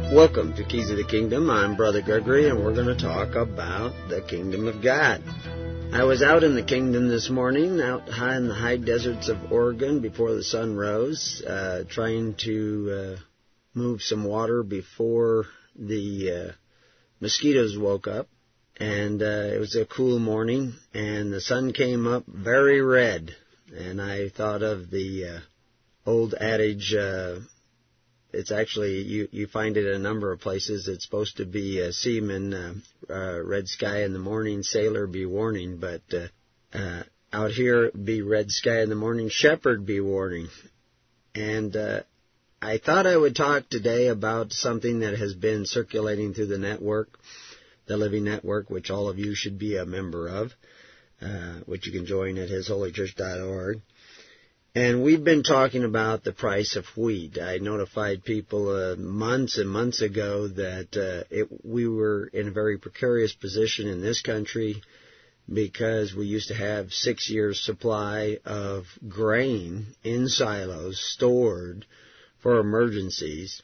Welcome to Keys of the Kingdom. I'm Brother Gregory, and we're going to talk about the Kingdom of God. I was out in the Kingdom this morning, out high in the high deserts of Oregon before the sun rose, trying to move some water before the mosquitoes woke up. And it was a cool morning, and the sun came up very red. And I thought of the old adage, it's actually, you find it in a number of places. It's supposed to be seaman, red sky in the morning, sailor be warning. But out here, be red sky in the morning, shepherd be warning. And I thought I would talk today about something that has been circulating through the network, the Living Network, which all of you should be a member of, which you can join at hisholychurch.org. And we've been talking about the price of wheat. I notified people months and months ago that we were in a very precarious position in this country because we used to have 6 years' supply of grain in silos stored for emergencies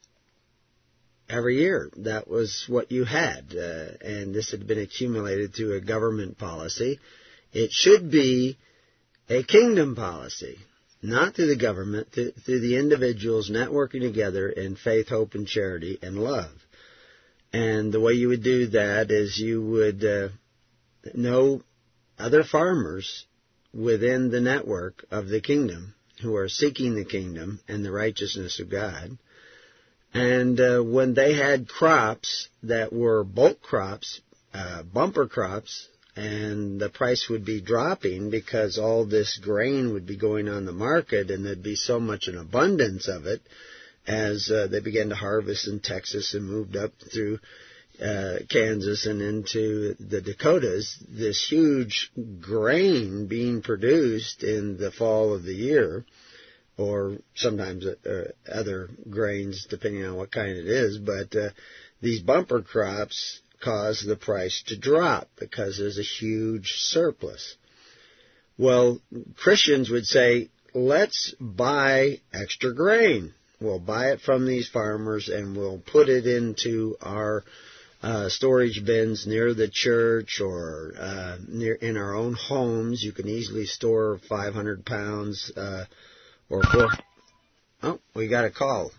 every year. That was what you had, and this had been accumulated through a government policy. It should be a kingdom policy, not through the government, through the individuals networking together in faith, hope, and charity and love. And the way you would do that is you would know other farmers within the network of the kingdom who are seeking the kingdom and the righteousness of God. And when they had crops that were bulk crops, bumper crops, and the price would be dropping because all this grain would be going on the market and there'd be so much an abundance of it as they began to harvest in Texas and moved up through Kansas and into the Dakotas, this huge grain being produced in the fall of the year, or sometimes other grains depending on what kind it is, but these bumper crops cause the price to drop because there's a huge surplus. Well, Christians would say, let's buy extra grain. We'll buy it from these farmers and we'll put it into our storage bins near the church or in our own homes. You can easily store 500 pounds or 4. Oh, we got a call.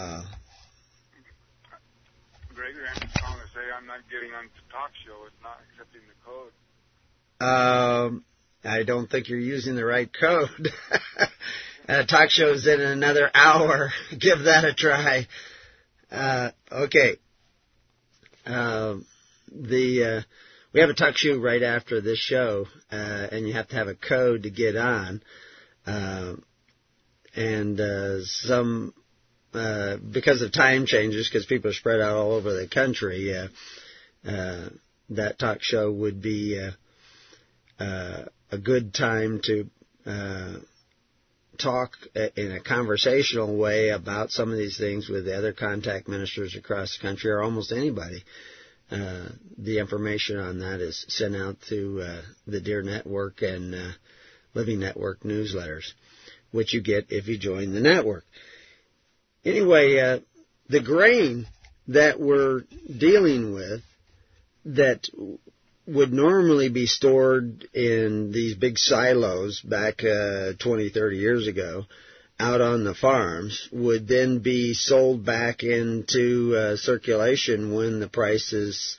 Gregory, I'm just calling to say I'm not getting on the talk show. It's not accepting the code. I don't think you're using the right code. Talk show's in another hour. Give that a try. Okay. We have a talk show right after this show, and you have to have a code to get on. Because of time changes, because people are spread out all over the country, that talk show would be a good time to talk in a conversational way about some of these things with the other contact ministers across the country or almost anybody. The information on that is sent out through the Dear Network and Living Network newsletters, which you get if you join the network. Anyway, the grain that we're dealing with that would normally be stored in these big silos back 20, 30 years ago out on the farms would then be sold back into circulation when the prices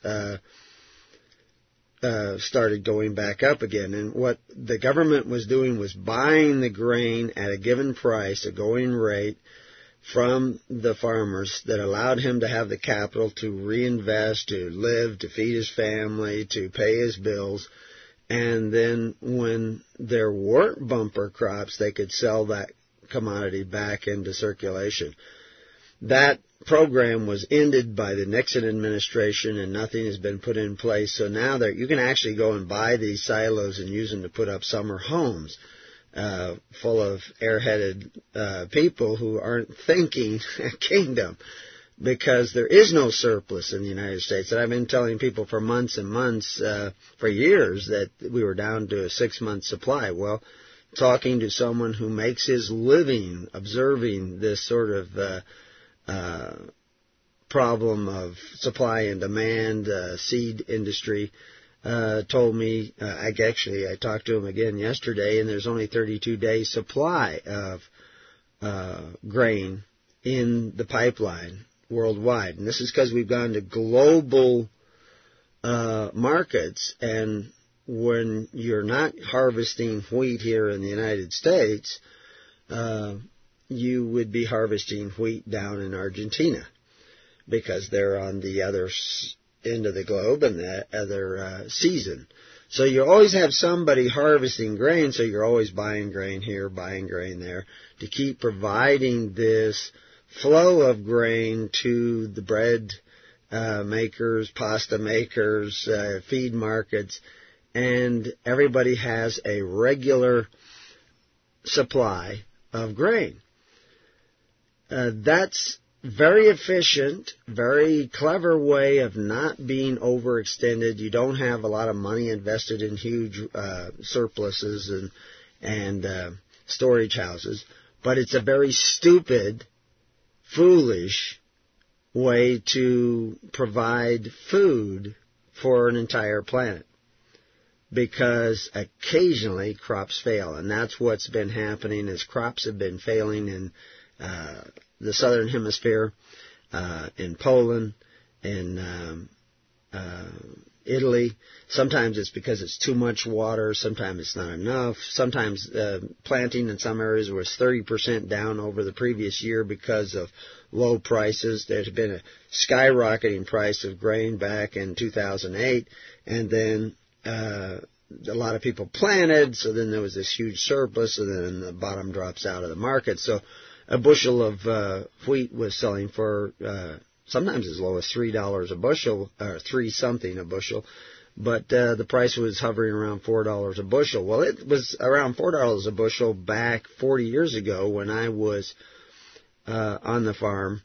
started going back up again. And what the government was doing was buying the grain at a given price, a going rate, from the farmers that allowed him to have the capital to reinvest, to live, to feed his family, to pay his bills. And then when there weren't bumper crops, they could sell that commodity back into circulation. That program was ended by the Nixon administration and nothing has been put in place. So now you can actually go and buy these silos and use them to put up summer homes. Full of airheaded people who aren't thinking kingdom, because there is no surplus in the United States. And I've been telling people for months and months, for years, that we were down to a 6-month supply. Well, talking to someone who makes his living observing this sort of problem of supply and demand. Seed industry told me, I talked to him again yesterday, and there's only 32 days supply of grain in the pipeline worldwide. And this is because we've gone to global markets, and when you're not harvesting wheat here in the United States, you would be harvesting wheat down in Argentina because they're on the other end of the globe and the other season. So you always have somebody harvesting grain, so you're always buying grain here, buying grain there, to keep providing this flow of grain to the bread makers, pasta makers, feed markets, and everybody has a regular supply of grain. That's very efficient, very clever way of not being overextended. You don't have a lot of money invested in huge surpluses and storage houses, but it's a very stupid, foolish way to provide food for an entire planet, because occasionally crops fail, and that's what's been happening. Is crops have been failing in the southern hemisphere, in Poland, in Italy. Sometimes it's because it's too much water, sometimes it's not enough. Sometimes planting in some areas was 30% down over the previous year because of low prices. There's been a skyrocketing price of grain back in 2008, and then a lot of people planted, so then there was this huge surplus, and then the bottom drops out of the market. So a bushel of wheat was selling for sometimes as low as $3 a bushel, or $3 a bushel, but the price was hovering around $4 a bushel. Well, it was around $4 a bushel back 40 years ago when I was on the farm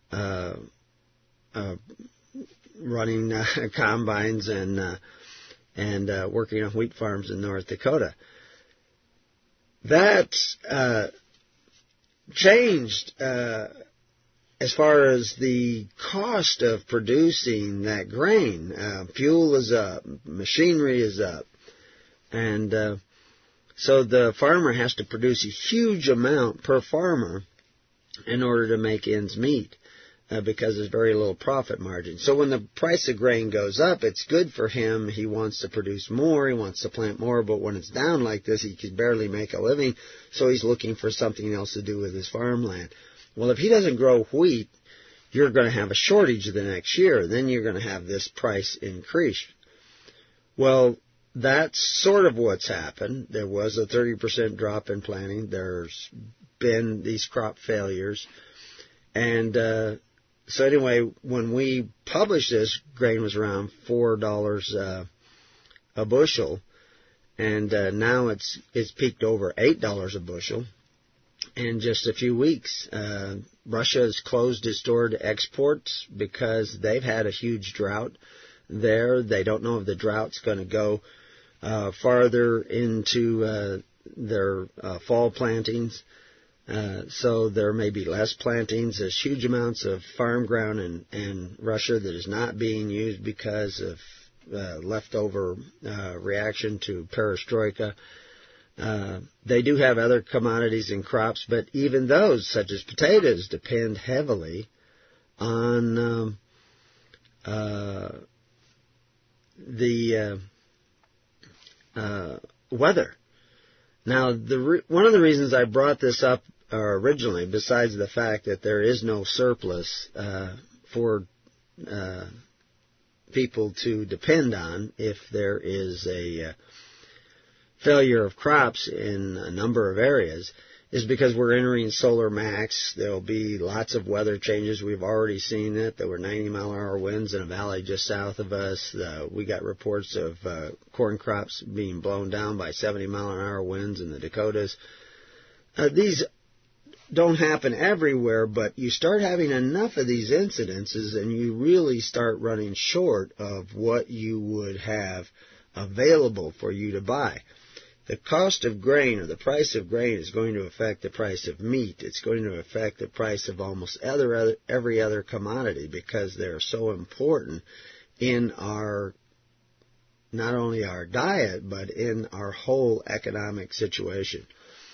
running combines and working on wheat farms in North Dakota. That's changed as far as the cost of producing that grain. Fuel is up, machinery is up, and so the farmer has to produce a huge amount per farmer in order to make ends meet, because there's very little profit margin. So when the price of grain goes up, it's good for him. He wants to produce more, he wants to plant more, but when it's down like this, he can barely make a living, so he's looking for something else to do with his farmland. Well, if he doesn't grow wheat, you're going to have a shortage the next year. Then you're going to have this price increase. Well, that's sort of what's happened. There was a 30% drop in planting. There's been these crop failures. And so anyway, when we published this, grain was around $4 a bushel. And now it's peaked over $8 a bushel in just a few weeks. Russia has closed its door to exports because they've had a huge drought there. They don't know if the drought's going to go farther into their fall plantings. So there may be less plantings. There's huge amounts of farm ground in Russia that is not being used because of leftover reaction to perestroika. They do have other commodities and crops, but even those, such as potatoes, depend heavily on the weather. Now, one of the reasons I brought this up originally, besides the fact that there is no surplus for people to depend on if there is a failure of crops in a number of areas, is because we're entering solar max. There'll be lots of weather changes. We've already seen it. There were 90-mile-an-hour winds in a valley just south of us. We got reports of corn crops being blown down by 70-mile-an-hour winds in the Dakotas. These don't happen everywhere, but you start having enough of these incidences and you really start running short of what you would have available for you to buy. The cost of grain, or the price of grain, is going to affect the price of meat. It's going to affect the price of almost every other commodity, because they're so important in our, not only our diet, but in our whole economic situation.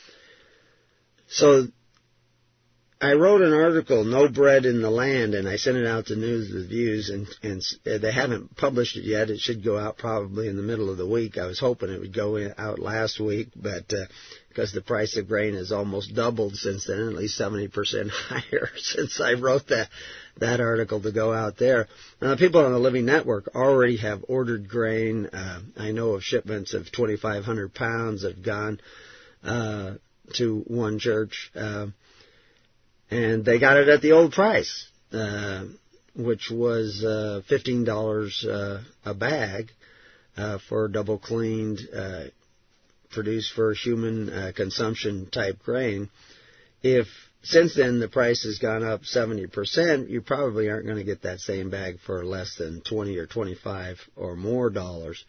So I wrote an article, No Bread in the Land, and I sent it out to News with Views, and they haven't published it yet. It should go out probably in the middle of the week. I was hoping it would go out last week, but because the price of grain has almost doubled since then, at least 70% higher since I wrote that article to go out there. Now, the people on the Living Network already have ordered grain. I know of shipments of 2,500 pounds that have gone to one church, and they got it at the old price, which was $15 a bag for double cleaned, produced for human consumption type grain. If since then the price has gone up 70%, you probably aren't going to get that same bag for less than 20 or 25 or more dollars.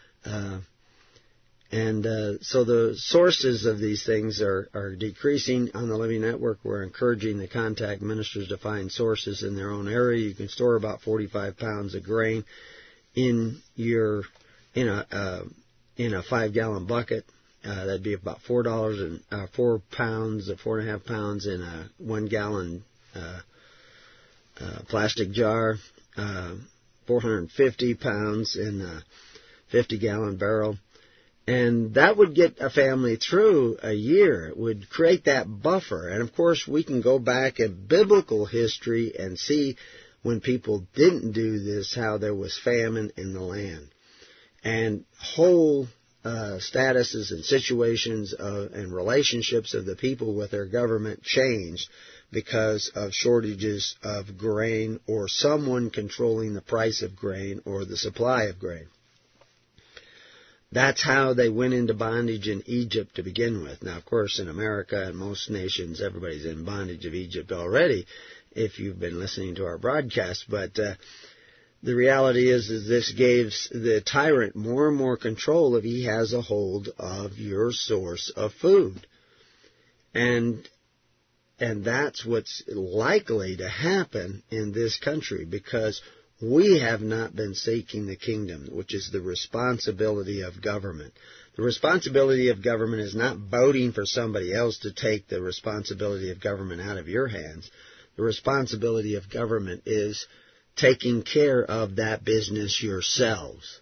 So the sources of these things are decreasing. On the Living Network, we're encouraging the contact ministers to find sources in their own area. You can store about 45 pounds of grain in a 5-gallon bucket. That'd be about $4 and 4 pounds or 4.5 pounds in a 1-gallon plastic jar. 450 pounds in a 50-gallon barrel. And that would get a family through a year. It would create that buffer. And, of course, we can go back in biblical history and see when people didn't do this, how there was famine in the land. And whole statuses and situations and relationships of the people with their government changed because of shortages of grain or someone controlling the price of grain or the supply of grain. That's how they went into bondage in Egypt to begin with. Now, of course, in America and most nations, everybody's in bondage of Egypt already, if you've been listening to our broadcast. But the reality is this gives the tyrant more and more control if he has a hold of your source of food. And that's what's likely to happen in this country, because we have not been seeking the kingdom, which is the responsibility of government. The responsibility of government is not voting for somebody else to take the responsibility of government out of your hands. The responsibility of government is taking care of that business yourselves.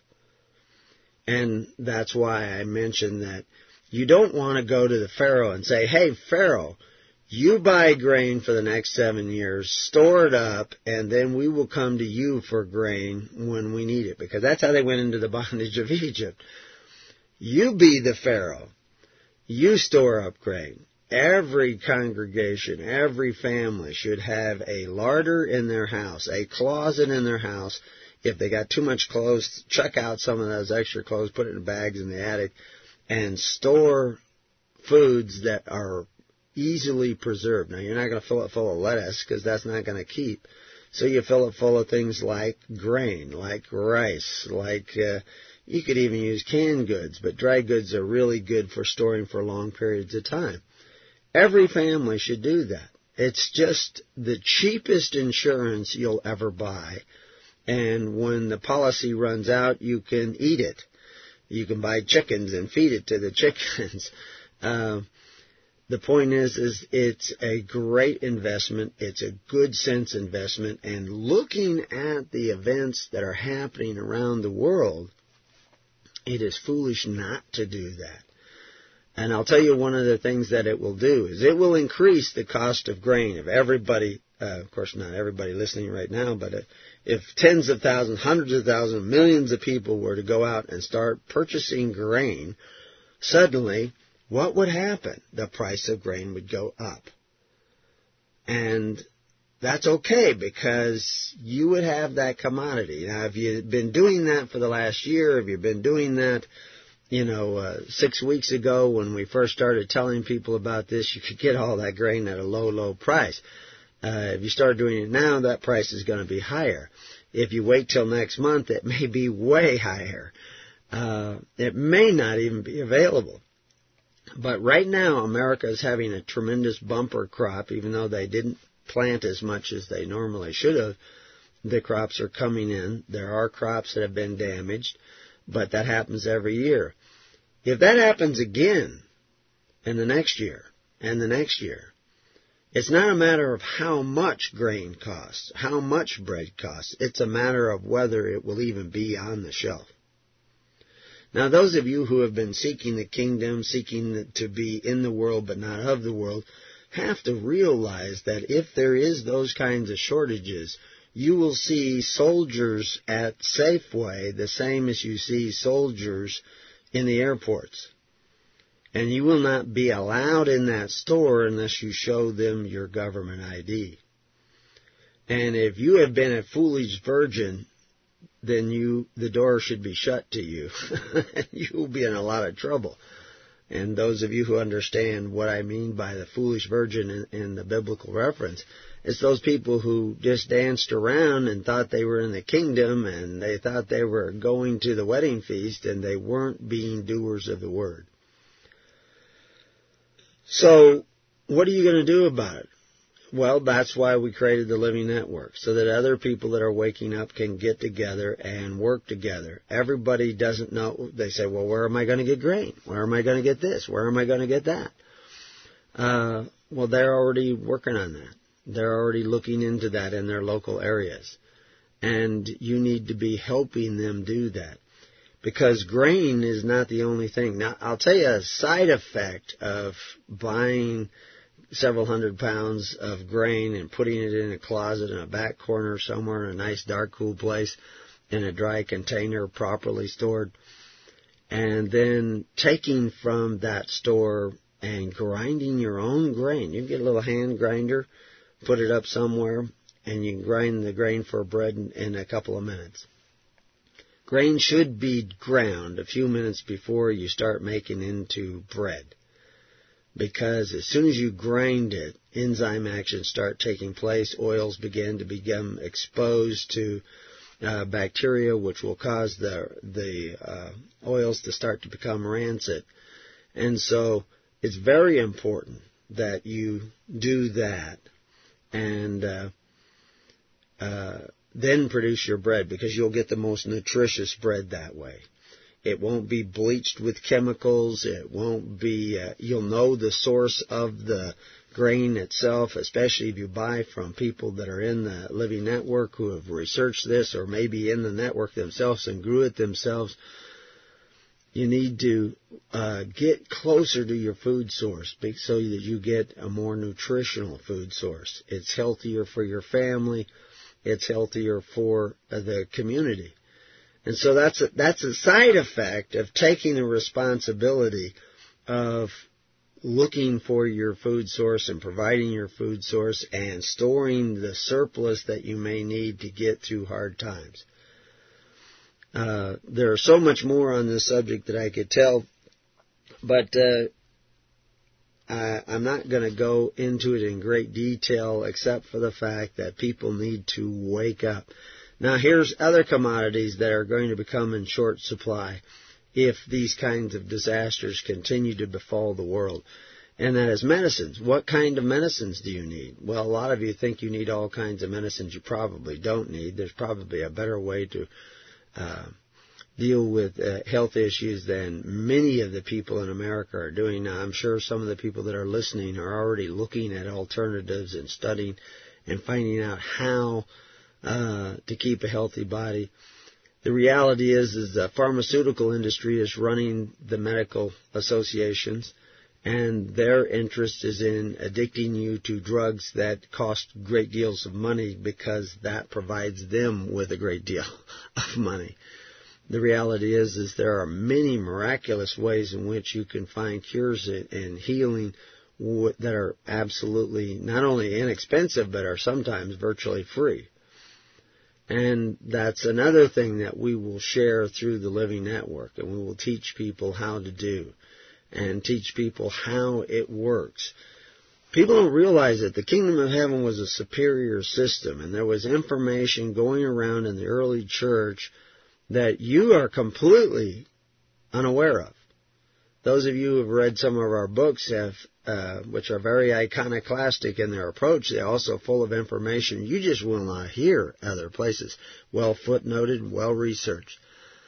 And that's why I mentioned that you don't want to go to the Pharaoh and say, hey, Pharaoh, you buy grain for the next 7 years, store it up, and then we will come to you for grain when we need it. Because that's how they went into the bondage of Egypt. You be the Pharaoh. You store up grain. Every congregation, every family should have a larder in their house, a closet in their house. If they got too much clothes, chuck out some of those extra clothes, put it in bags in the attic, and store foods that are easily preserved. Now, you're not going to fill it full of lettuce because that's not going to keep. So you fill it full of things like grain, like rice, like you could even use canned goods, but dry goods are really good for storing for long periods of time. Every family should do that. It's just the cheapest insurance you'll ever buy. And when the policy runs out, you can eat it. You can buy chickens and feed it to the chickens. The point is it's a great investment. It's a good sense investment. And looking at the events that are happening around the world, it is foolish not to do that. And I'll tell you one of the things that it will do is it will increase the cost of grain. If everybody, of course not everybody listening right now, but if tens of thousands, hundreds of thousands, millions of people were to go out and start purchasing grain, suddenly, what would happen? The price of grain would go up. And that's okay, because you would have that commodity. Now, if you've been doing that for the last year, if you've been doing that, 6 weeks ago when we first started telling people about this, you could get all that grain at a low, low price. If you start doing it now, that price is going to be higher. If you wait till next month, it may be way higher. It may not even be available. But right now, America is having a tremendous bumper crop, even though they didn't plant as much as they normally should have. The crops are coming in. There are crops that have been damaged, but that happens every year. If that happens again in the next year and the next year, it's not a matter of how much grain costs, how much bread costs. It's a matter of whether it will even be on the shelf. Now, those of you who have been seeking the kingdom, seeking to be in the world but not of the world, have to realize that if there is those kinds of shortages, you will see soldiers at Safeway the same as you see soldiers in the airports. And you will not be allowed in that store unless you show them your government ID. And if you have been a foolish virgin, then the door should be shut to you. You'll be in a lot of trouble. And those of you who understand what I mean by the foolish virgin in the biblical reference, it's those people who just danced around and thought they were in the kingdom and they thought they were going to the wedding feast and they weren't being doers of the word. So, what are you going to do about it? Well, that's why we created the Living Network, so that other people that are waking up can get together and work together. Everybody doesn't know. They say, well, where am I going to get grain? Where am I going to get this? Where am I going to get that? Well, they're already working on that. They're already looking into that in their local areas. And you need to be helping them do that. Because grain is not the only thing. Now, I'll tell you a side effect of buying several hundred pounds of grain and putting it in a closet in a back corner somewhere in a nice, dark, cool place in a dry container properly stored, and then taking from that store and grinding your own grain. You can get a little hand grinder, put it up somewhere, and you can grind the grain for bread in a couple of minutes. Grain should be ground a few minutes before you start making into bread. Because as soon as you grind it, enzyme actions start taking place. Oils begin to become exposed to bacteria, which will cause the oils to start to become rancid. And so it's very important that you do that and then produce your bread, because you'll get the most nutritious bread that way. It won't be bleached with chemicals. It won't be, you'll know the source of the grain itself, especially if you buy from people that are in the Living Network who have researched this, or maybe in the network themselves and grew it themselves. You need to get closer to your food source so that you get a more nutritional food source. It's healthier for your family. It's healthier for the community. And so that's a side effect of taking the responsibility of looking for your food source and providing your food source and storing the surplus that you may need to get through hard times. There's so much more on this subject that I could tell, but I'm not going to go into it in great detail except for the fact that people need to wake up. Now, here's other commodities that are going to become in short supply if these kinds of disasters continue to befall the world. And that is medicines. What kind of medicines do you need? Well, a lot of you think you need all kinds of medicines you probably don't need. There's probably a better way to deal with health issues than many of the people in America are doing. Now, I'm sure some of the people that are listening are already looking at alternatives and studying and finding out how to keep a healthy body. The reality is the pharmaceutical industry is running the medical associations, and their interest is in addicting you to drugs that cost great deals of money because that provides them with a great deal of money. The reality is there are many miraculous ways in which you can find cures and healing that are absolutely not only inexpensive but are sometimes virtually free. And that's another thing that we will share through the Living Network, and we will teach people how to do and teach people how it works. People don't realize that the kingdom of heaven was a superior system, and there was information going around in the early church that you are completely unaware of. Those of you who have read some of our books which are very iconoclastic in their approach, they're also full of information you just will not hear other places. Well footnoted, well researched.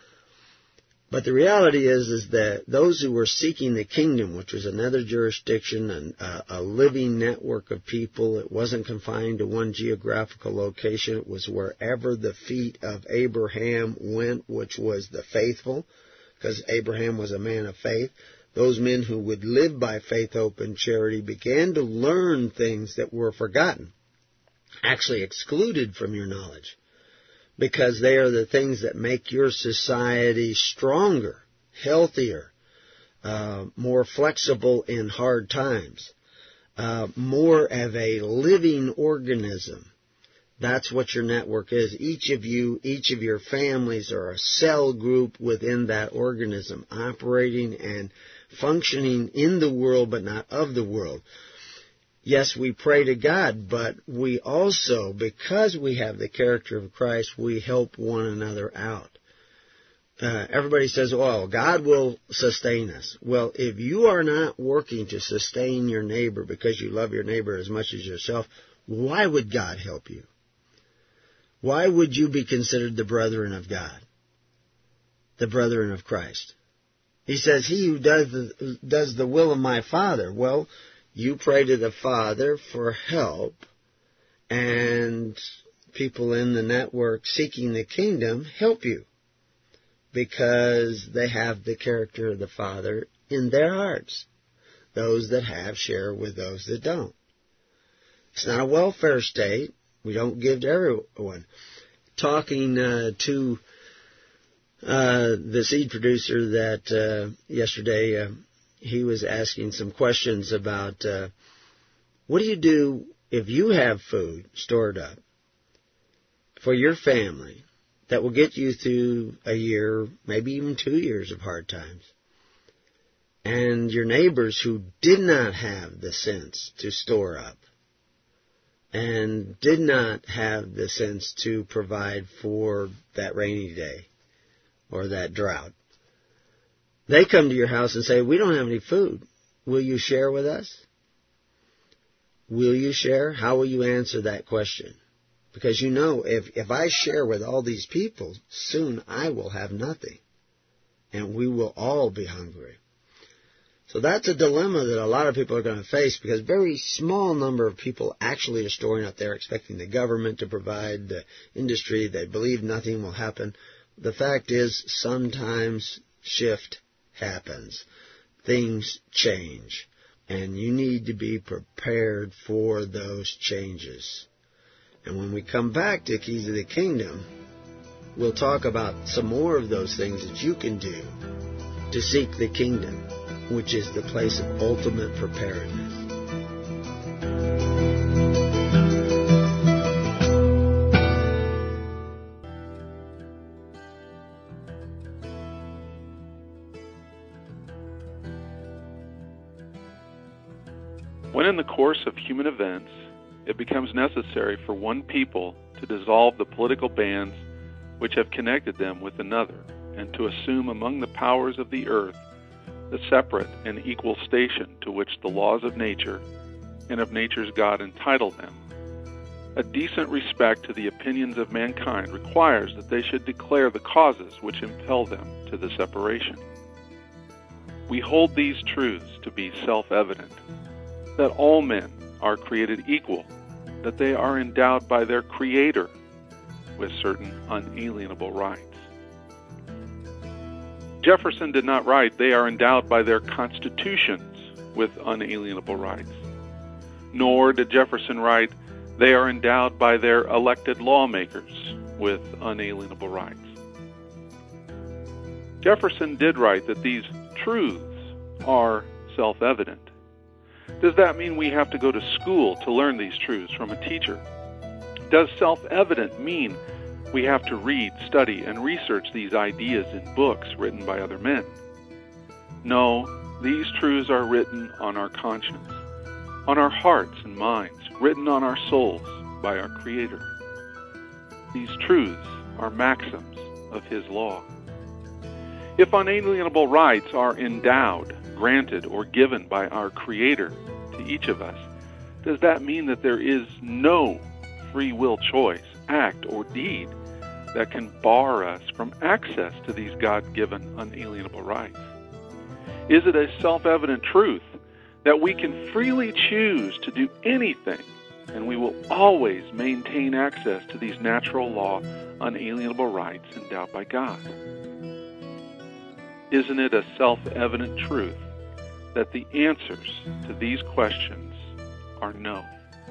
But the reality is that those who were seeking the kingdom, which was another jurisdiction and a living network of people, it wasn't confined to one geographical location. It was wherever the feet of Abraham went, which was the faithful, because Abraham was a man of faith. Those men who would live by faith, hope, and charity began to learn things that were forgotten, actually excluded from your knowledge, because they are the things that make your society stronger, healthier, more flexible in hard times, more of a living organism. That's what your network is. Each of you, each of your families are a cell group within that organism, operating and functioning in the world but not of the world. Yes, we pray to God, but we also, because we have the character of Christ, we help one another out. Everybody says, oh, God will sustain us. Well, if you are not working to sustain your neighbor because you love your neighbor as much as yourself, why would God help you? Why would you be considered the brethren of God, the brethren of Christ? He says, he who does the will of my Father. Well, you pray to the Father for help, and people in the network seeking the kingdom help you because they have the character of the Father in their hearts. Those that have share with those that don't. It's not a welfare state. We don't give to everyone. Talking to the seed producer that yesterday, he was asking some questions about what do you do if you have food stored up for your family that will get you through a year, maybe even 2 years of hard times, and your neighbors who did not have the sense to store up and did not have the sense to provide for that rainy day or that drought. They come to your house and say, we don't have any food. Will you share with us? Will you share? How will you answer that question? Because you know, if I share with all these people, soon I will have nothing. And we will all be hungry. So that's a dilemma that a lot of people are going to face, because a very small number of people actually are storing up there expecting the government to provide, the industry. They believe nothing will happen. The fact is, sometimes shift happens. Things change. And you need to be prepared for those changes. And when we come back to Keys of the Kingdom, we'll talk about some more of those things that you can do to seek the kingdom, which is the place of ultimate preparedness. When in the course of human events, it becomes necessary for one people to dissolve the political bands which have connected them with another, and to assume among the powers of the earth the separate and equal station to which the laws of nature and of nature's God entitle them, a decent respect to the opinions of mankind requires that they should declare the causes which impel them to the separation. We hold these truths to be self-evident, that all men are created equal, that they are endowed by their Creator with certain unalienable rights. Jefferson did not write, they are endowed by their constitutions with unalienable rights. Nor did Jefferson write, they are endowed by their elected lawmakers with unalienable rights. Jefferson did write that these truths are self-evident. Does that mean we have to go to school to learn these truths from a teacher? Does self-evident mean we have to read, study, and research these ideas in books written by other men? No, these truths are written on our conscience, on our hearts and minds, written on our souls by our Creator. These truths are maxims of His law. If unalienable rights are endowed, granted or given by our Creator to each of us, does that mean that there is no free will choice, act, or deed that can bar us from access to these God-given unalienable rights? Is it a self-evident truth that we can freely choose to do anything and we will always maintain access to these natural law unalienable rights endowed by God? Isn't it a self-evident truth that the answers to these questions are no?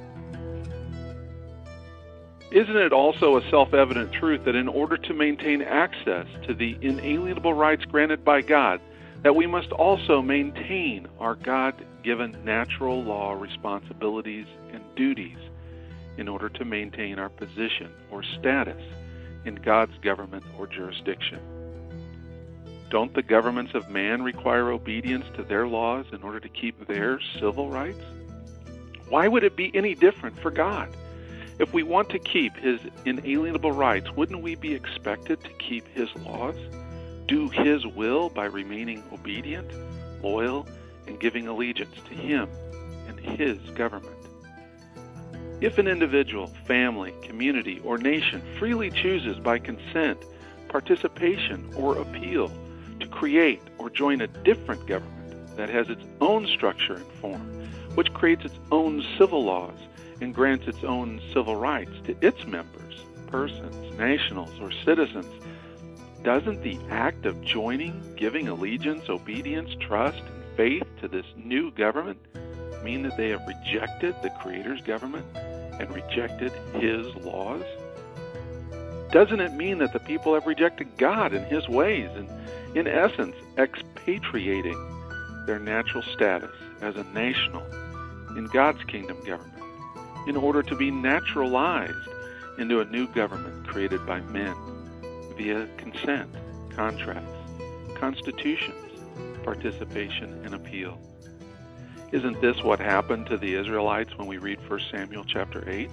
Isn't it also a self-evident truth that in order to maintain access to the inalienable rights granted by God, that we must also maintain our God-given natural law responsibilities and duties in order to maintain our position or status in God's government or jurisdiction? Don't the governments of man require obedience to their laws in order to keep their civil rights? Why would it be any different for God? If we want to keep His inalienable rights, wouldn't we be expected to keep His laws, do His will by remaining obedient, loyal, and giving allegiance to Him and His government? If an individual, family, community, or nation freely chooses by consent, participation, or appeal to create or join a different government that has its own structure and form, which creates its own civil laws and grants its own civil rights to its members, persons, nationals, or citizens, doesn't the act of joining, giving allegiance, obedience, trust, and faith to this new government mean that they have rejected the Creator's government and rejected His laws? Doesn't it mean that the people have rejected God and His ways and, in essence, expatriating their natural status as a national in God's kingdom government in order to be naturalized into a new government created by men via consent, contracts, constitutions, participation, and appeal? Isn't this what happened to the Israelites when we read 1 Samuel chapter 8?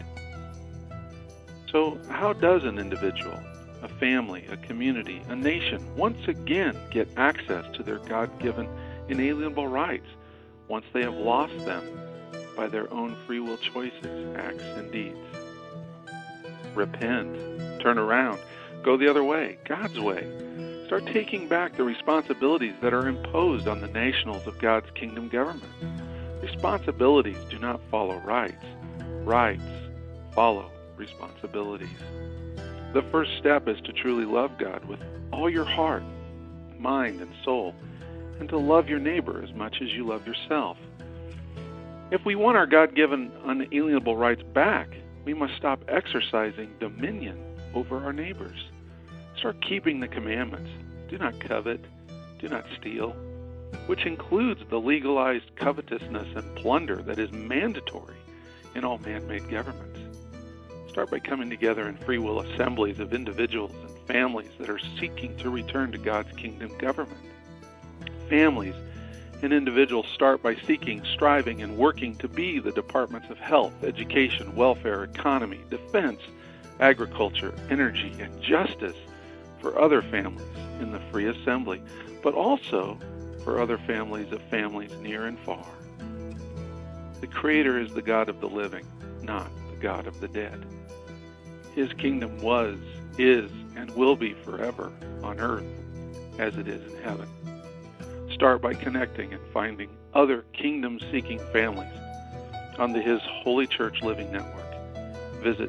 So how does an individual, a family, a community, a nation once again get access to their God-given inalienable rights once they have lost them by their own free will choices, acts, and deeds? Repent, turn around, go the other way, God's way. Start taking back the responsibilities that are imposed on the nationals of God's kingdom government. Responsibilities do not follow rights. Rights follow responsibilities. The first step is to truly love God with all your heart, mind, and soul, and to love your neighbor as much as you love yourself. If we want our God-given unalienable rights back, we must stop exercising dominion over our neighbors. Start keeping the commandments. Do not covet. Do not steal, which includes the legalized covetousness and plunder that is mandatory in all man-made governments. Start by coming together in free will assemblies of individuals and families that are seeking to return to God's kingdom government. Families and individuals start by seeking, striving, and working to be the departments of health, education, welfare, economy, defense, agriculture, energy, and justice for other families in the free assembly, but also for other families of families near and far. The Creator is the God of the living, not the God of the dead. His kingdom was, is, and will be forever on earth as it is in heaven. Start by connecting and finding other kingdom-seeking families on the His Holy Church Living Network. Visit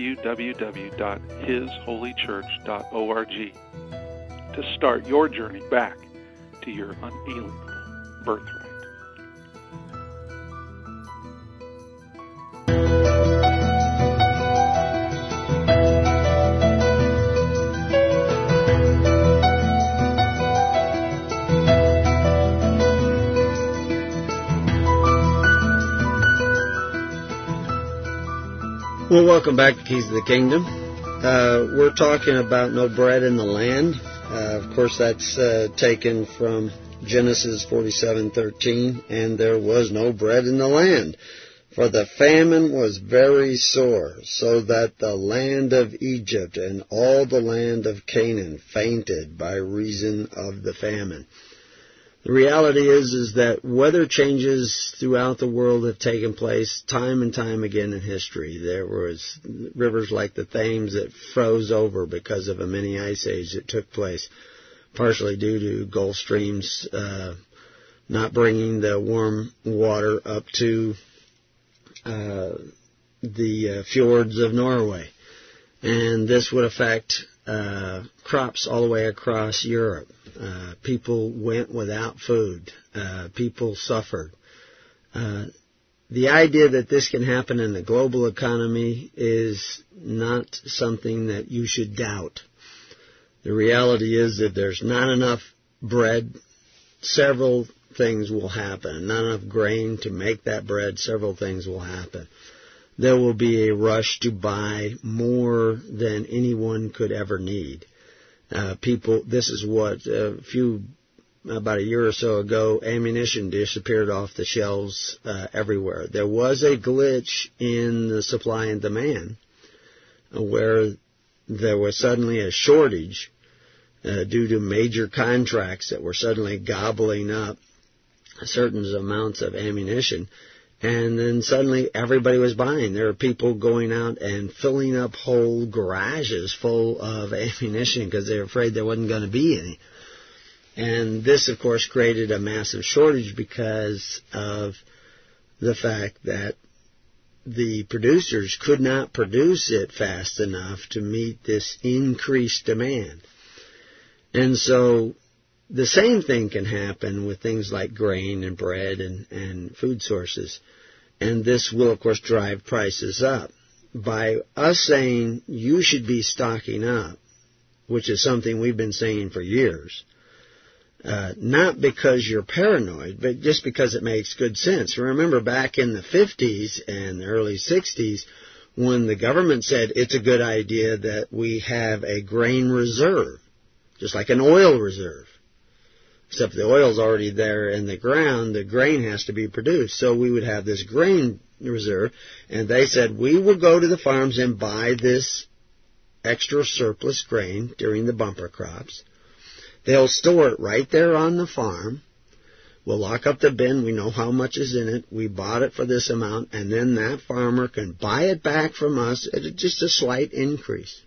www.hisholychurch.org to start your journey back to your unalienable birthright. Well, welcome back to Keys of the Kingdom. We're talking about no bread in the land. Of course, that's taken from Genesis 47:13, and there was no bread in the land, for the famine was very sore, so that the land of Egypt and all the land of Canaan fainted by reason of the famine. The reality is that weather changes throughout the world have taken place time and time again in history. There was rivers like the Thames that froze over because of a mini ice age that took place, partially due to Gulf streams not bringing the warm water up to the fjords of Norway. And this would affect crops all the way across Europe. People went without food. People suffered. The idea that this can happen in the global economy is not something that you should doubt. The reality is that there's not enough bread, several things will happen. Not enough grain to make that bread, several things will happen. There will be a rush to buy more than anyone could ever need. This is what about a year or so ago, ammunition disappeared off the shelves everywhere. There was a glitch in the supply and demand where there was suddenly a shortage due to major contracts that were suddenly gobbling up certain amounts of ammunition. And then suddenly everybody was buying. There were people going out and filling up whole garages full of ammunition because they were afraid there wasn't going to be any. And this, of course, created a massive shortage because of the fact that the producers could not produce it fast enough to meet this increased demand. And so the same thing can happen with things like grain and bread and food sources. And this will, of course, drive prices up. By us saying you should be stocking up, which is something we've been saying for years, not because you're paranoid, but just because it makes good sense. Remember back in the 50s and the early 60s when the government said it's a good idea that we have a grain reserve, just like an oil reserve. Except the oil's already there in the ground, the grain has to be produced. So we would have this grain reserve, and they said, we will go to the farms and buy this extra surplus grain during the bumper crops. They'll store it right there on the farm. We'll lock up the bin. We know how much is in it. We bought it for this amount, and then that farmer can buy it back from us at just a slight increase.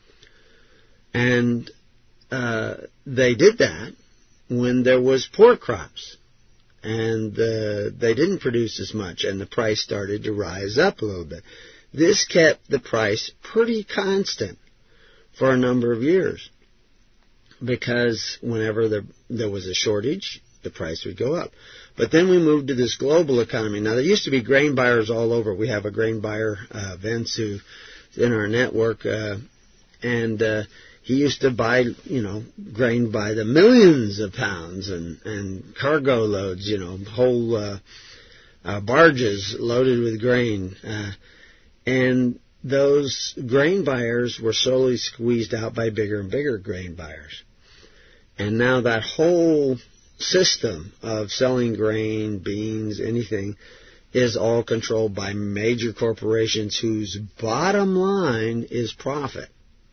And they did that when there was poor crops, and they didn't produce as much, and the price started to rise up a little bit. This kept the price pretty constant for a number of years, because whenever there was a shortage, the price would go up. But then we moved to this global economy. Now, there used to be grain buyers all over. We have a grain buyer, Vince, who's in our network, and he used to buy, grain by the millions of pounds and cargo loads, whole barges loaded with grain. And those grain buyers were slowly squeezed out by bigger and bigger grain buyers. And now that whole system of selling grain, beans, anything, is all controlled by major corporations whose bottom line is profit.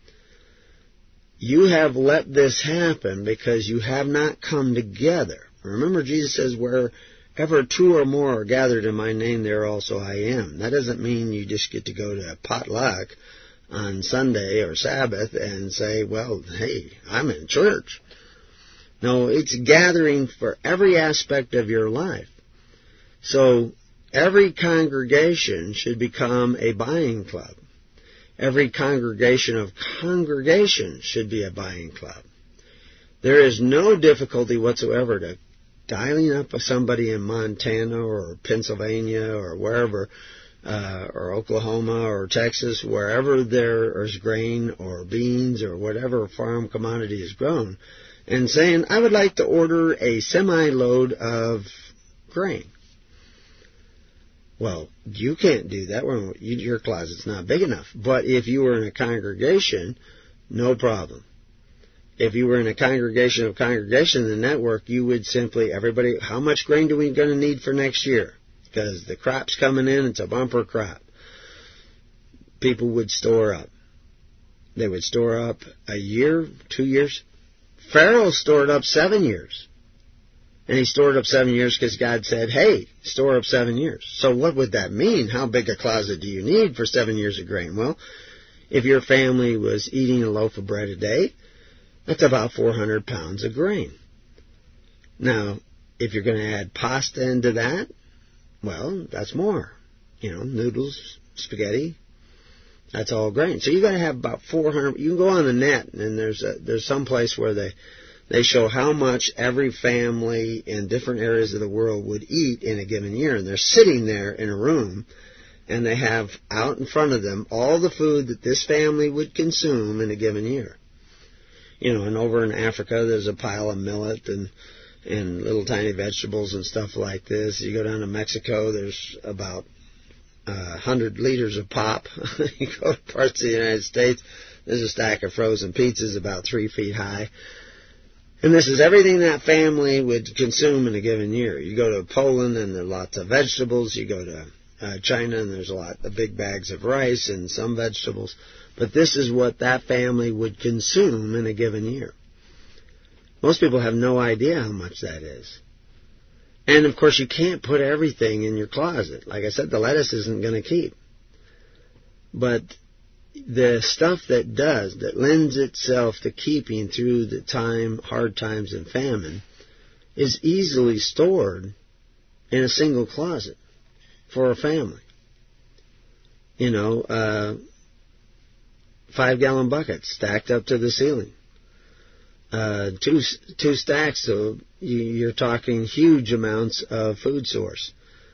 You have let this happen because you have not come together. Remember, Jesus says, wherever two or more are gathered in my name, there also I am. That doesn't mean you just get to go to a potluck on Sunday or Sabbath and say, well, hey, I'm in church. No, it's gathering for every aspect of your life. So every congregation should become a buying club. Every congregation of congregations should be a buying club. There is no difficulty whatsoever to dialing up somebody in Montana or Pennsylvania or wherever, or Oklahoma or Texas, wherever there is grain or beans or whatever farm commodity is grown, and saying, I would like to order a semi-load of grain. Well, you can't do that. Your closet's not big enough. But if you were in a congregation, no problem. If you were in a congregation of congregation in the network, you would simply, everybody, how much grain do we going to need for next year? Because the crop's coming in, it's a bumper crop. People would store up. They would store up a year, 2 years. Pharaoh stored up 7 years. And he stored up 7 years because God said, hey, store up 7 years. So what would that mean? How big a closet do you need for 7 years of grain? Well, if your family was eating a loaf of bread a day, that's about 400 pounds of grain. Now, if you're going to add pasta into that, well, that's more. Noodles, spaghetti, that's all grain. So you've got to have about 400. You can go on the net, and there's some place where they show how much every family in different areas of the world would eat in a given year. And they're sitting there in a room, and they have out in front of them all the food that this family would consume in a given year. And over in Africa, there's a pile of millet and little tiny vegetables and stuff like this. You go down to Mexico, there's about 100 liters of pop. You go to parts of the United States, there's a stack of frozen pizzas about 3 feet high. And this is everything that family would consume in a given year. You go to Poland, and there are lots of vegetables. You go to China, and there's a lot of big bags of rice and some vegetables. But this is what that family would consume in a given year. Most people have no idea how much that is. And, of course, you can't put everything in your closet. Like I said, the lettuce isn't going to keep. But the stuff that lends itself to keeping through the hard times and famine, is easily stored in a single closet for a family. 5-gallon buckets stacked up to the ceiling. Two stacks, so you're talking huge amounts of food source.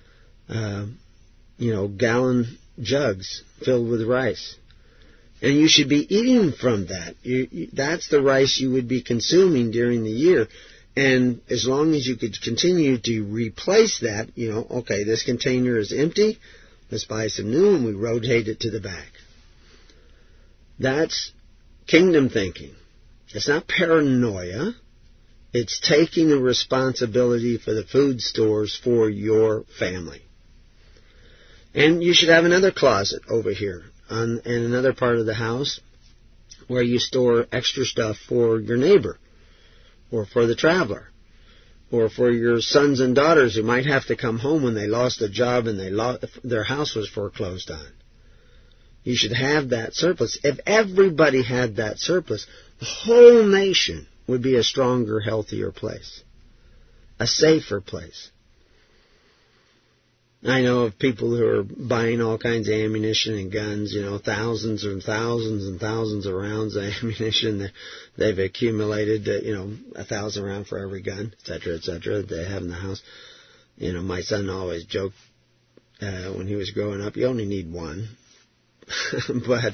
Gallon jugs filled with rice. And you should be eating from that. That's the rice you would be consuming during the year. And as long as you could continue to replace that, okay, this container is empty, let's buy some new, and we rotate it to the back. That's kingdom thinking. It's not paranoia. It's taking the responsibility for the food stores for your family. And you should have another closet over here in another part of the house where you store extra stuff for your neighbor or for the traveler or for your sons and daughters who might have to come home when they lost a job and their house was foreclosed on. You should have that surplus. If everybody had that surplus, the whole nation would be a stronger, healthier place, a safer place. I know of people who are buying all kinds of ammunition and guns, thousands and thousands and thousands of rounds of ammunition. They've accumulated, 1,000 rounds for every gun, et cetera, they have in the house. My son always joked when he was growing up, you only need one. But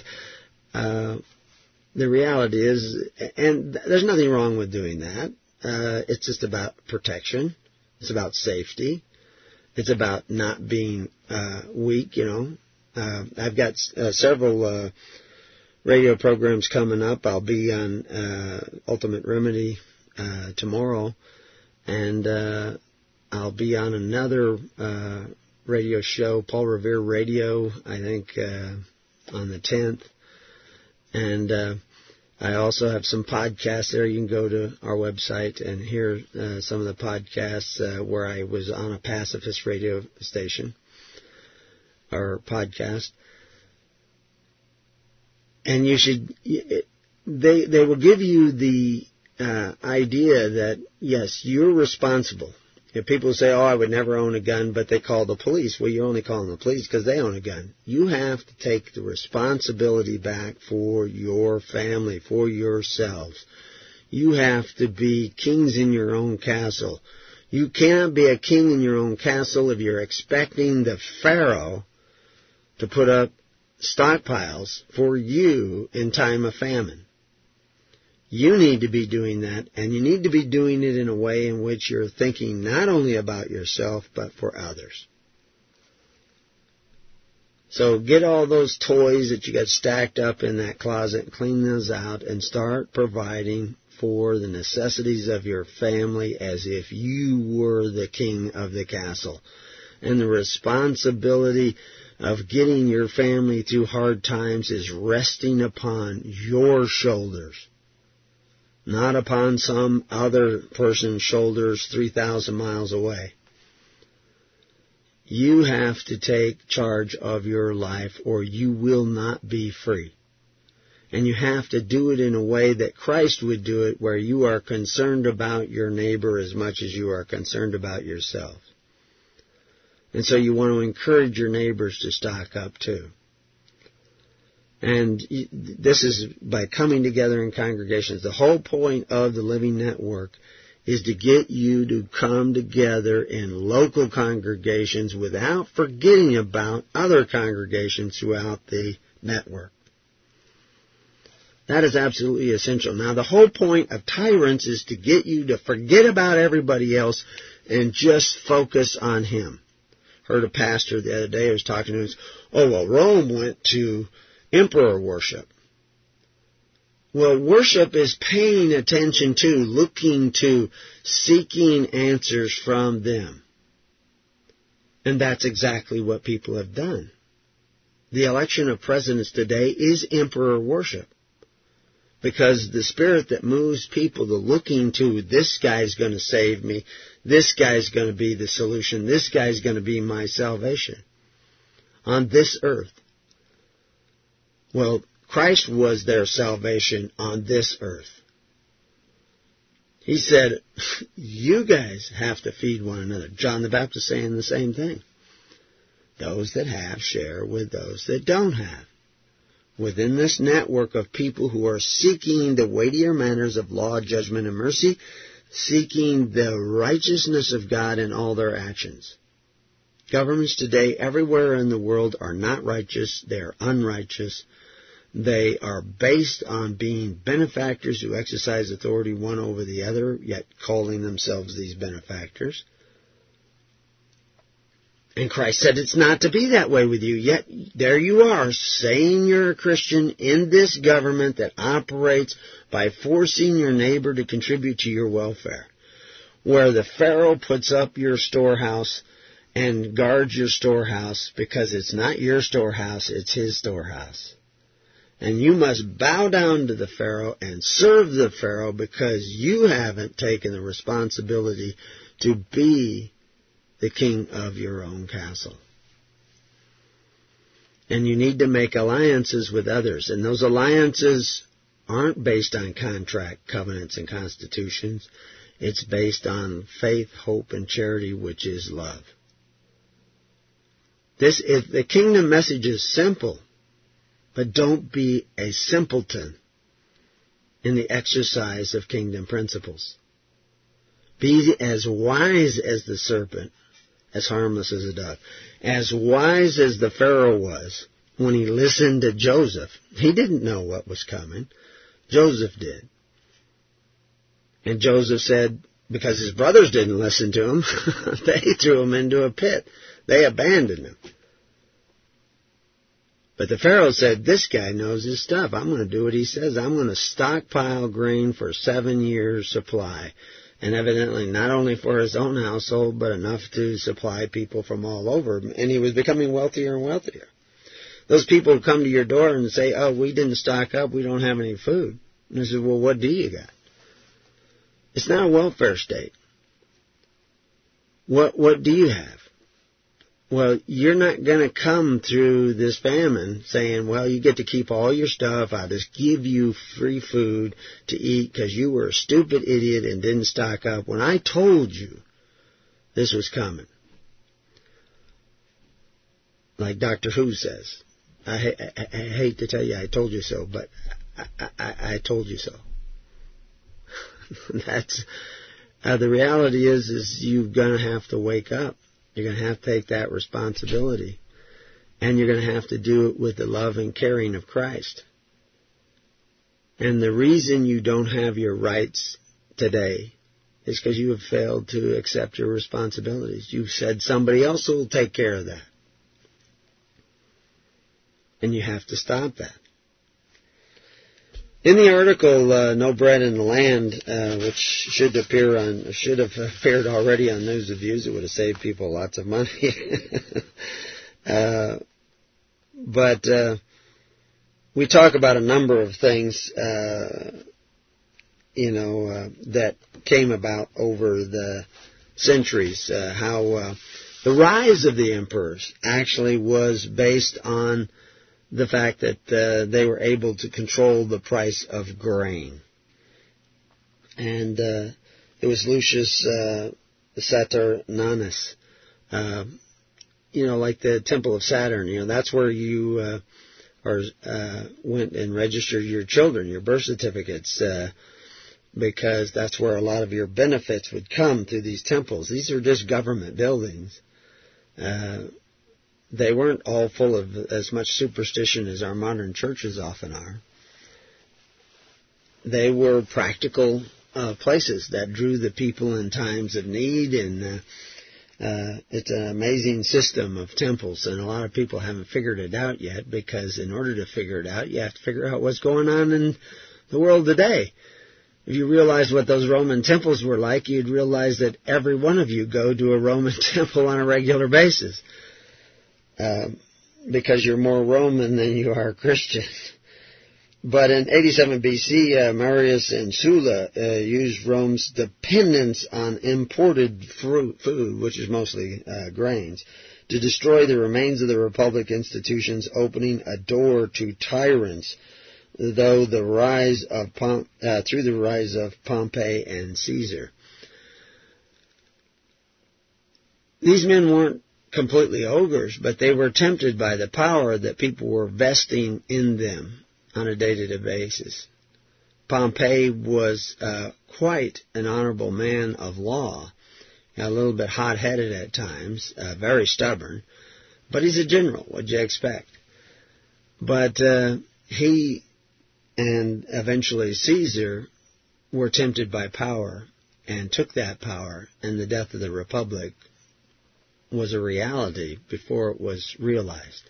the reality is, and there's nothing wrong with doing that, it's just about protection. It's about safety. It's about not being weak, I've got several radio programs coming up. I'll be on Ultimate Remedy tomorrow, and I'll be on another radio show, Paul Revere Radio, I think on the 10th. And I also have some podcasts there. You can go to our website and hear some of the podcasts where I was on a pacifist radio station or podcast. And you should, they will give you the idea that, yes, you're responsible. If people say, I would never own a gun, but they call the police. Well, you're only calling the police because they own a gun. You have to take the responsibility back for your family, for yourselves. You have to be kings in your own castle. You cannot be a king in your own castle if you're expecting the Pharaoh to put up stockpiles for you in time of famine. You need to be doing that, and you need to be doing it in a way in which you're thinking not only about yourself, but for others. So get all those toys that you got stacked up in that closet, clean those out, and start providing for the necessities of your family as if you were the king of the castle. And the responsibility of getting your family through hard times is resting upon your shoulders. not upon some other person's shoulders 3,000 miles away. You have to take charge of your life or you will not be free. And you have to do it in a way that Christ would do it, where you are concerned about your neighbor as much as you are concerned about yourself. And so you want to encourage your neighbors to stock up too. And this is by coming together in congregations. The whole point of the Living Network is to get you to come together in local congregations without forgetting about other congregations throughout the network. That is absolutely essential. Now, the whole point of Tyrants is to get you to forget about everybody else and just focus on Him. Heard a pastor the other day who was talking to us, Rome went to emperor worship. Well, worship is paying attention to, looking to, seeking answers from them. And that's exactly what people have done. The election of presidents today is emperor worship. Because the spirit that moves people to looking to, this guy's going to save me, this guy's going to be the solution, this guy's going to be my salvation on this earth. Well, Christ was their salvation on this earth. He said, you guys have to feed one another. John the Baptist saying the same thing. Those that have share with those that don't have. Within this network of people who are seeking the weightier manners of law, judgment, and mercy, seeking the righteousness of God in all their actions. Governments today everywhere in the world are not righteous, they are unrighteous. They are based on being benefactors who exercise authority one over the other, yet calling themselves these benefactors. And Christ said it's not to be that way with you. Yet there you are, saying you're a Christian in this government that operates by forcing your neighbor to contribute to your welfare. Where the Pharaoh puts up your storehouse and guards your storehouse because it's not your storehouse, it's his storehouse. And you must bow down to the Pharaoh and serve the Pharaoh because you haven't taken the responsibility to be the king of your own castle. And you need to make alliances with others. And those alliances aren't based on contract, covenants, and constitutions. It's based on faith, hope, and charity, which is love. The kingdom message is simple, but don't be a simpleton in the exercise of kingdom principles. Be as wise as the serpent, as harmless as a dove. As wise as the Pharaoh was when he listened to Joseph. He didn't know what was coming. Joseph did. And Joseph said, because his brothers didn't listen to him, they threw him into a pit. They abandoned him. But the Pharaoh said, this guy knows his stuff. I'm going to do what he says. I'm going to stockpile grain for 7 years' supply. And evidently not only for his own household, but enough to supply people from all over. And he was becoming wealthier and wealthier. Those people who come to your door and say, we didn't stock up, we don't have any food. And he said, well, what do you got? It's not a welfare state. What do you have? Well, you're not going to come through this famine saying, well, you get to keep all your stuff. I'll just give you free food to eat because you were a stupid idiot and didn't stock up when I told you this was coming. Like Dr. Who says. I hate to tell you I told you so, but I told you so. That's the reality is you're going to have to wake up. You're going to have to take that responsibility. And you're going to have to do it with the love and caring of Christ. And the reason you don't have your rights today is because you have failed to accept your responsibilities. You've said somebody else will take care of that. And you have to stop that. In the article, No Bread in the Land, which should have appeared already on News of Views, it would have saved people lots of money. But we talk about a number of things that came about over the centuries, how the rise of the emperors actually was based on the fact that they were able to control the price of grain. And it was Lucius Saturninus, like the Temple of Saturn. That's where you went and registered your children, your birth certificates, because that's where a lot of your benefits would come through these temples. These are just government buildings. They weren't all full of as much superstition as our modern churches often are. They were practical places that drew the people in times of need, and it's an amazing system of temples, and a lot of people haven't figured it out yet, because in order to figure it out, you have to figure out what's going on in the world today. If you realize what those Roman temples were like, you'd realize that every one of you go to a Roman temple on a regular basis, because you're more Roman than you are Christian. But in 87 BC, Marius and Sulla used Rome's dependence on imported food, which is mostly grains, to destroy the remains of the Republic institutions, opening a door to tyrants, through the rise of Pompey and Caesar. These men weren't completely ogres, but they were tempted by the power that people were vesting in them on a day-to-day basis. Pompey was quite an honorable man of law, a little bit hot-headed at times, very stubborn, but he's a general. What'd you expect? But he and eventually Caesar were tempted by power and took that power, and the death of the Republic was a reality before it was realized.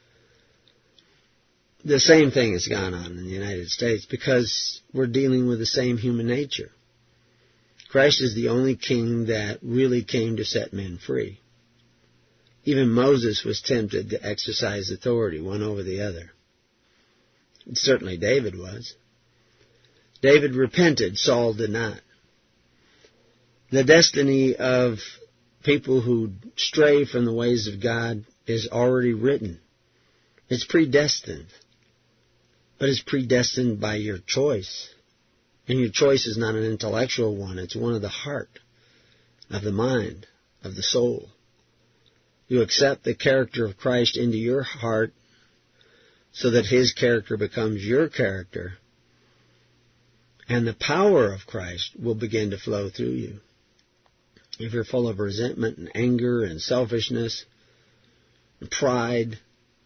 The same thing has gone on in the United States because we're dealing with the same human nature. Christ is the only king that really came to set men free. Even Moses was tempted to exercise authority one over the other. Certainly David was. David repented, Saul did not. The destiny of people who stray from the ways of God is already written. It's predestined. But it's predestined by your choice. And your choice is not an intellectual one. It's one of the heart, of the mind, of the soul. You accept the character of Christ into your heart so that His character becomes your character. And the power of Christ will begin to flow through you. If you're full of resentment and anger and selfishness and pride,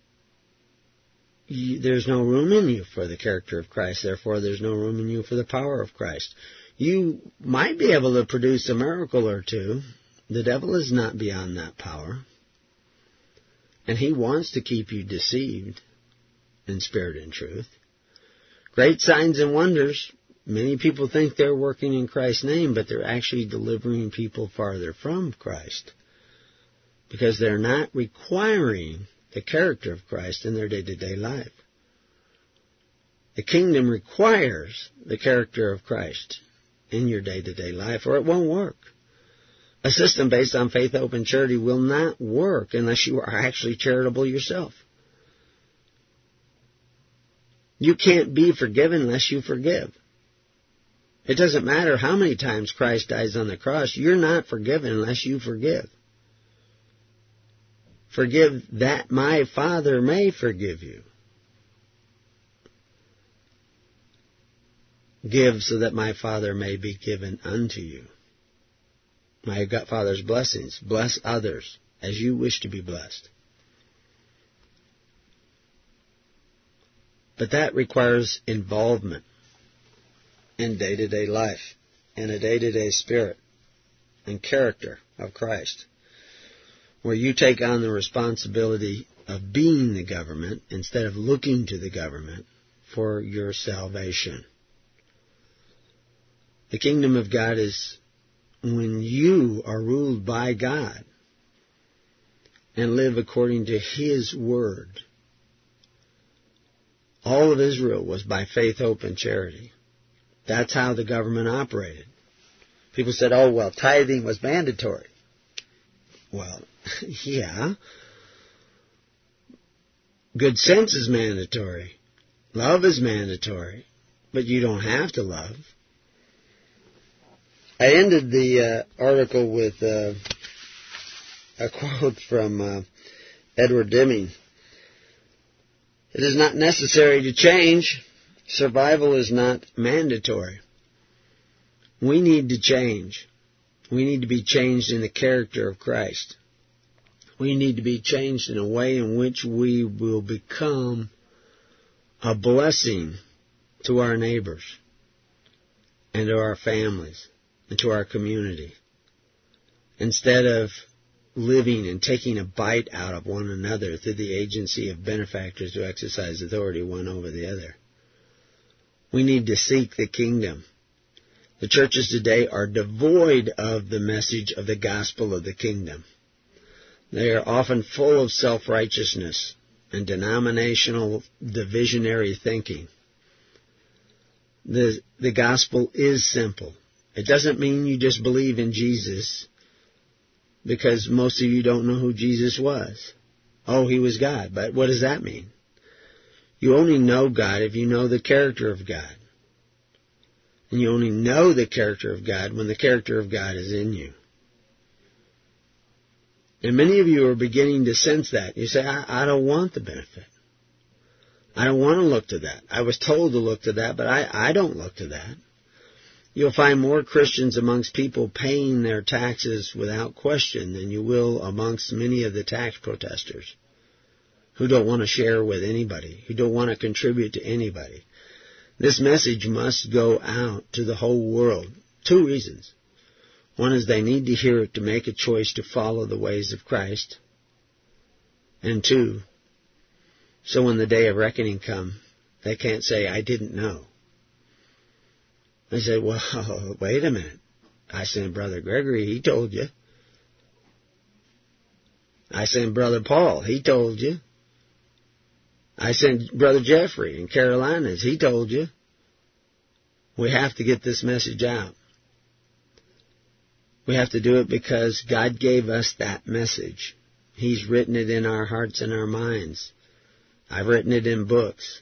there's no room in you for the character of Christ. Therefore, there's no room in you for the power of Christ. You might be able to produce a miracle or two. The devil is not beyond that power. And he wants to keep you deceived in spirit and truth. Great signs and wonders. Many people think they're working in Christ's name, but they're actually delivering people farther from Christ, because they're not requiring the character of Christ in their day-to-day life. The kingdom requires the character of Christ in your day-to-day life, or it won't work. A system based on faith, hope, and charity will not work unless you are actually charitable yourself. You can't be forgiven unless you forgive. It doesn't matter how many times Christ dies on the cross. You're not forgiven unless you forgive. Forgive that my Father may forgive you. Give so that my Father may be given unto you. My Father's blessings. Bless others as you wish to be blessed. But that requires involvement in day-to-day life, in a day-to-day spirit and character of Christ, where you take on the responsibility of being the government instead of looking to the government for your salvation. The kingdom of God is when you are ruled by God and live according to His word. All of Israel was by faith, hope, and charity. That's how the government operated. People said, oh, well, tithing was mandatory. Well, yeah. Good sense is mandatory. Love is mandatory. But you don't have to love. I ended the article with a quote from Edward Deming. It is not necessary to change. Survival is not mandatory. We need to change. We need to be changed in the character of Christ. We need to be changed in a way in which we will become a blessing to our neighbors and to our families and to our community, instead of living and taking a bite out of one another through the agency of benefactors who exercise authority one over the other. We need to seek the kingdom. The churches today are devoid of the message of the gospel of the kingdom. They are often full of self-righteousness and denominational divisionary thinking. The gospel is simple. It doesn't mean you just believe in Jesus, because most of you don't know who Jesus was. Oh, he was God. But what does that mean? You only know God if you know the character of God. And you only know the character of God when the character of God is in you. And many of you are beginning to sense that. You say, I don't want the benefit. I don't want to look to that. I was told to look to that, but I don't look to that. You'll find more Christians amongst people paying their taxes without question than you will amongst many of the tax protesters who don't want to share with anybody, who don't want to contribute to anybody. This message must go out to the whole world. 2 reasons. One is they need to hear it to make a choice to follow the ways of Christ. And 2, so when the day of reckoning comes, they can't say, I didn't know. They say, well, wait a minute. I sent Brother Gregory, he told you. I sent Brother Paul, he told you. I sent Brother Jeffrey in Carolinas, he told you. We have to get this message out. We have to do it because God gave us that message. He's written it in our hearts and our minds. I've written it in books.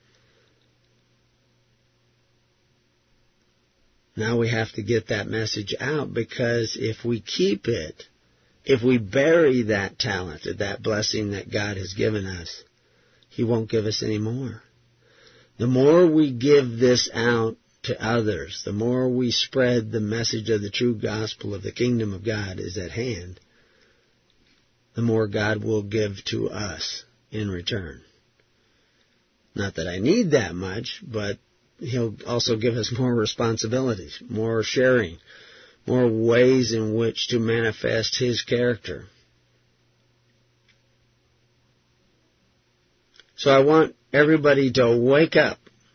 Now we have to get that message out, because if we keep it, if we bury that talent, that blessing that God has given us, He won't give us any more. The more we give this out to others, the more we spread the message of the true gospel of the kingdom of God is at hand, the more God will give to us in return. Not that I need that much, but He'll also give us more responsibilities, more sharing, more ways in which to manifest His character. So I want everybody to wake up.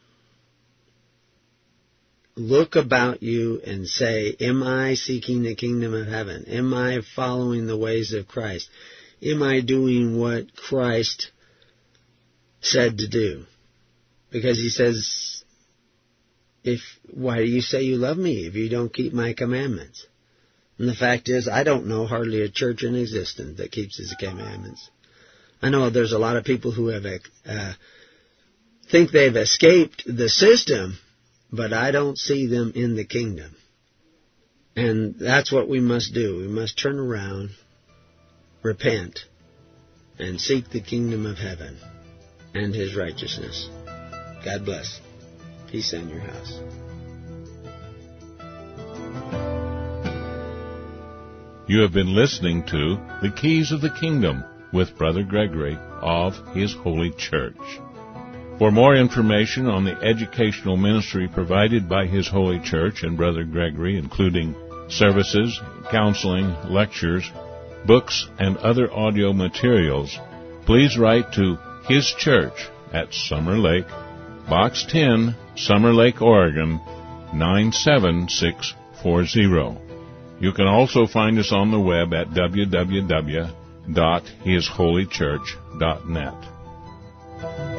Look about you and say, am I seeking the kingdom of heaven? Am I following the ways of Christ? Am I doing what Christ said to do? Because He says, why do you say you love me if you don't keep my commandments? And the fact is, I don't know hardly a church in existence that keeps His commandments. I know there's a lot of people who have think they've escaped the system, but I don't see them in the kingdom. And that's what we must do. We must turn around, repent, and seek the kingdom of heaven and His righteousness. God bless. Peace in your house. You have been listening to The Keys of the Kingdom with Brother Gregory of His Holy Church. For more information on the educational ministry provided by His Holy Church and Brother Gregory, including services, counseling, lectures, books, and other audio materials, please write to His Church at Summer Lake, Box 10, Summer Lake, Oregon, 97640. You can also find us on the web at www.hisholychurch.net.